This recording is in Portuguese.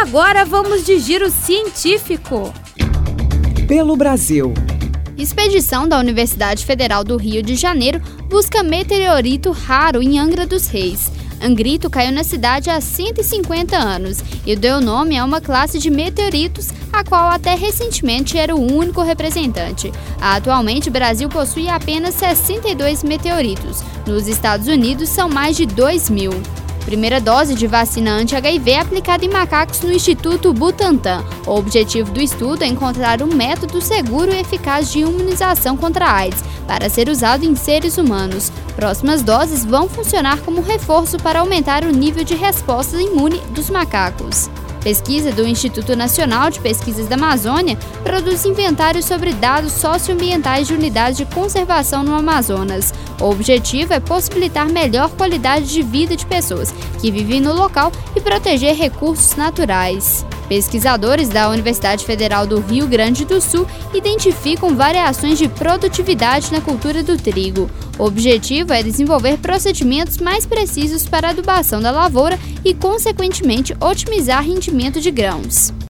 agora vamos de giro científico. Pelo Brasil. Expedição da Universidade Federal do Rio de Janeiro busca meteorito raro em Angra dos Reis. Angrito caiu na cidade há 150 anos e deu nome a uma classe de meteoritos, a qual até recentemente era o único representante. Atualmente, o Brasil possui apenas 62 meteoritos. Nos Estados Unidos, são mais de 2.000. Primeira dose de vacina anti-HIV é aplicada em macacos no Instituto Butantan. O objetivo do estudo é encontrar um método seguro e eficaz de imunização contra a AIDS, para ser usado em seres humanos. Próximas doses vão funcionar como reforço para aumentar o nível de resposta imune dos macacos. Pesquisa do Instituto Nacional de Pesquisas da Amazônia produz inventário sobre dados socioambientais de unidades de conservação no Amazonas. O objetivo é possibilitar melhor qualidade de vida de pessoas que vivem no local e proteger recursos naturais. Pesquisadores da Universidade Federal do Rio Grande do Sul identificam variações de produtividade na cultura do trigo. O objetivo é desenvolver procedimentos mais precisos para a adubação da lavoura e, consequentemente, otimizar o rendimento de grãos.